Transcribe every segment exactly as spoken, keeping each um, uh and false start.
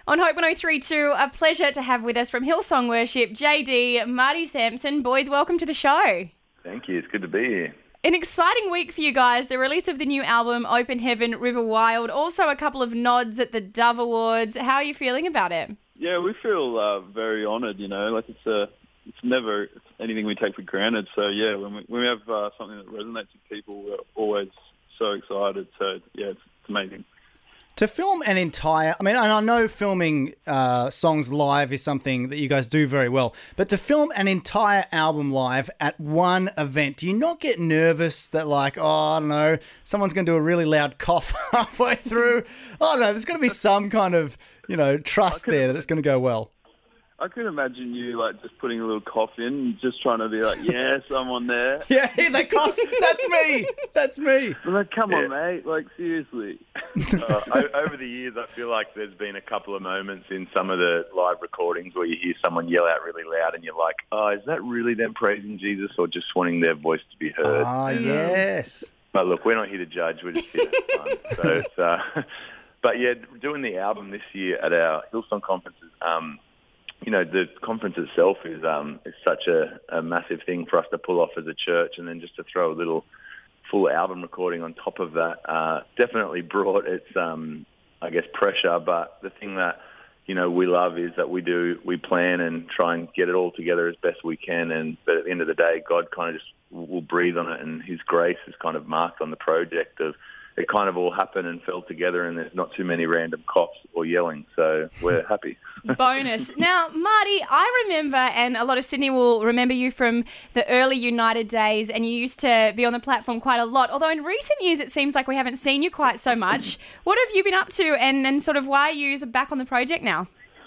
On Hope one oh three point two, a pleasure to have with us from Hillsong Worship, J D, Marty Sampson. Boys, welcome to the show. Thank you. It's good to be here. An exciting week for you guys, the release of the new album, Open Heaven, River Wild, also a couple of nods at the Dove Awards. How are you feeling about it? Yeah, we feel uh, very honoured, you know, like it's a, it's never anything we take for granted. So, yeah, when we, when we have uh, something that resonates with people, we're always so excited. So, yeah, it's, it's amazing. To film an entire, I mean, and I know filming uh, songs live is something that you guys do very well, but to film an entire album live at one event, do you not get nervous that like, oh, I don't know, someone's going to do a really loud cough halfway through? Oh, no, there's going to be some kind of, you know, trust there that it's going to go well. I can imagine you like just putting a little cough in, just trying to be like, yes, I'm on there. Yeah, they cough. That's me. That's me. I'm like, come Yeah. on, mate. Like, seriously. Uh, o- over the years, I feel like there's been a couple of moments in some of the live recordings where you hear someone yell out really loud and you're like, oh, is that really them praising Jesus or just wanting their voice to be heard? Ah, And, um, yes. But look, we're not here to judge. We're just here to have fun. So it's, uh, but yeah, doing the album this year at our Hillsong conferences, um, you know, the conference itself is um, is such a, a massive thing for us to pull off as a church, and then just to throw a little full album recording on top of that uh, definitely brought its, um, I guess, pressure. But the thing that, you know, we love is that we do, we plan and try and get it all together as best we can. And but at the end of the day, God kind of just will breathe on it, and His grace is kind of marked on the project of it kind of all happened and fell together, and there's not too many random coughs or yelling, so we're happy. Bonus. Now, Marty, I remember, and a lot of Sydney will remember you from the early United days, and you used to be on the platform quite a lot, although in recent years it seems like we haven't seen you quite so much. What have you been up to, and, and sort of why are you back on the project now?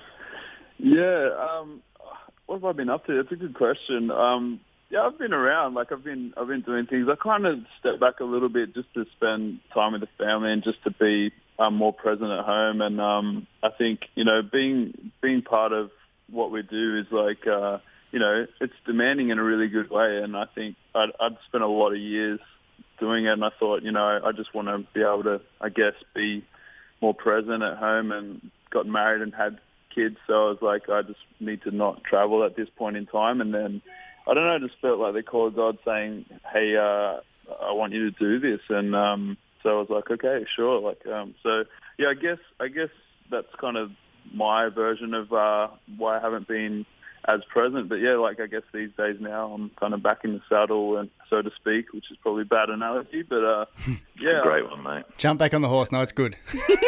Yeah, um, what have I been up to? That's a good question. Um, yeah, I've been around. Like I've been, I've been doing things. I kind of stepped back a little bit just to spend time with the family and just to be um, more present at home. And um, I think you know, being being part of what we do is like, uh, you know, it's demanding in a really good way. And I think I'd, I'd spent a lot of years doing it, and I thought, you know, I just want to be able to, I guess, be more present at home. And got married and had kids, so I was like, I just need to not travel at this point in time. And then I don't know, I just felt like they called God saying, hey, uh, I want you to do this. And um, so I was like, okay, sure. Like, um, so yeah, I guess, I guess that's kind of my version of uh, why I haven't been as present. But yeah, like I guess these days now I'm kind of back in the saddle, and so to speak, which is probably a bad analogy, but uh, yeah. Great one, mate. Jump back on the horse. No, it's good.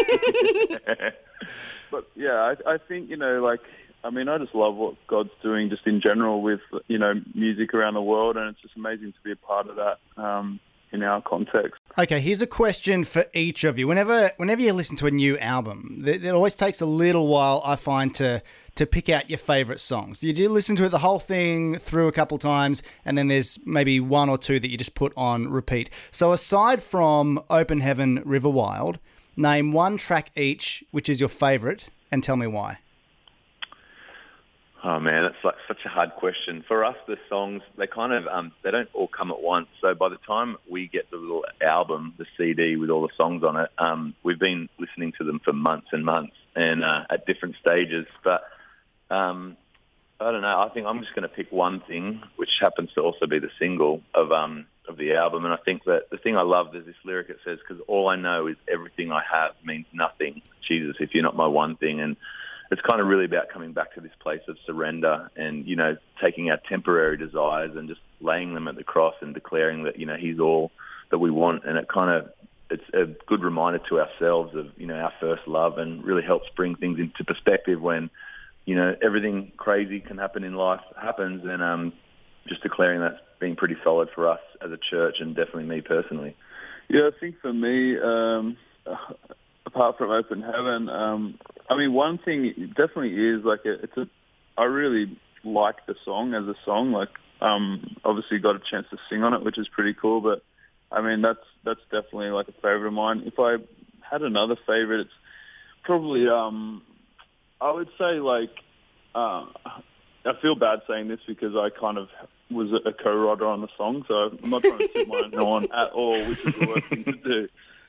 But yeah, I, I think, you know, like, I mean, I just love what God's doing just in general with, you know, music around the world, and it's just amazing to be a part of that um, in our context. Okay, here's a question for each of you. Whenever whenever you listen to a new album, it, it always takes a little while, I find, to to pick out your favourite songs. You do listen to it the whole thing through a couple times, and then there's maybe one or two that you just put on repeat. So aside from Open Heaven, River Wild, name one track each, which is your favourite, and tell me why. Oh man, it's like such a hard question. For us, the songs, they kind of, um, they don't all come at once. So by the time we get the little album, the C D with all the songs on it, um, we've been listening to them for months and months and uh, at different stages. But um, I don't know, I think I'm just going to pick one thing, which happens to also be the single of um, of the album. And I think that the thing I love is this lyric. It says, because all I know is everything I have means nothing, Jesus, if you're not my one thing. And it's kind of really about coming back to this place of surrender and, you know, taking our temporary desires and just laying them at the cross and declaring that, you know, He's all that we want. And it kind of, it's a good reminder to ourselves of, you know, our first love, and really helps bring things into perspective when, you know, everything crazy can happen in life happens. And um, just declaring that's been pretty solid for us as a church, and definitely me personally. Yeah, I think for me, um, apart from Open Heaven, um, I mean, one thing it definitely is like a, it's a. I really like the song as a song. Like, um, obviously got a chance to sing on it, which is pretty cool. But I mean, that's that's definitely like a favorite of mine. If I had another favorite, it's probably um, I would say like uh, I feel bad saying this because I kind of was a co-writer on the song, so I'm not trying to toot my own horn at all, which is the worst thing to do.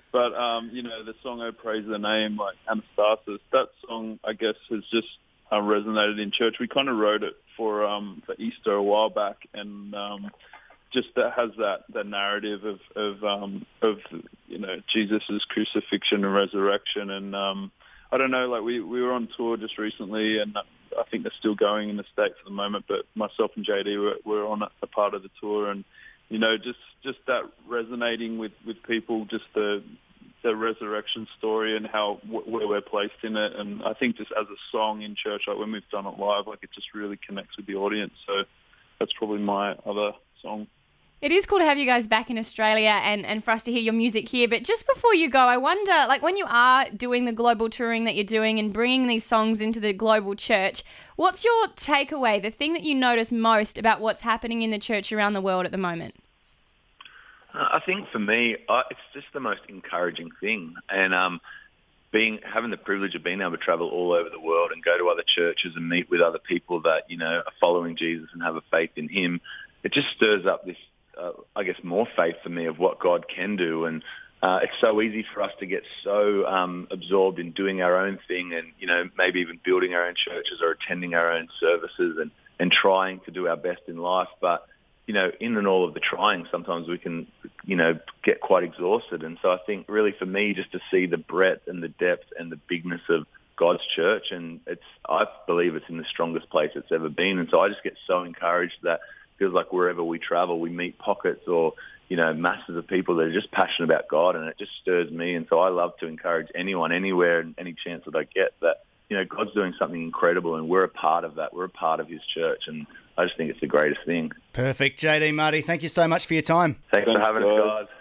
But, um, you know, the song "Oh Praise the Name," like Anastasis, that song, I guess, has just uh, resonated in church. We kind of wrote it for um, for Easter a while back, and um, just that has that, that narrative of, of, um, of you know, Jesus' crucifixion and resurrection. And um, I don't know, like we, we were on tour just recently, and I think they're still going in the States at the moment, but myself and J D were, were on a part of the tour, and you know, just, just that resonating with, with people, just the the resurrection story and how where we're placed in it. And I think just as a song in church, like when we've done it live, like it just really connects with the audience. So that's probably my other song. It is cool to have you guys back in Australia and, and for us to hear your music here. But just before you go, I wonder, like when you are doing the global touring that you're doing and bringing these songs into the global church, what's your takeaway, the thing that you notice most about what's happening in the church around the world at the moment? Uh, I think for me, uh, it's just the most encouraging thing. And um, being having the privilege of being able to travel all over the world and go to other churches and meet with other people that, you know, are following Jesus and have a faith in him, it just stirs up this, Uh, I guess, more faith for me of what God can do. And uh, it's so easy for us to get so um, absorbed in doing our own thing and, you know, maybe even building our own churches or attending our own services and, and trying to do our best in life. But, you know, in and all of the trying, sometimes we can, you know, get quite exhausted. And so I think really for me, just to see the breadth and the depth and the bigness of God's church, and it's, I believe it's in the strongest place it's ever been. And so I just get so encouraged that feels like wherever we travel, we meet pockets or, you know, masses of people that are just passionate about God, and it just stirs me. And so I love to encourage anyone, anywhere, and any chance that I get that, you know, God's doing something incredible and we're a part of that. We're a part of his church, and I just think it's the greatest thing. Perfect. J D, Marty, thank you so much for your time. Thanks, Thanks for having us, guys.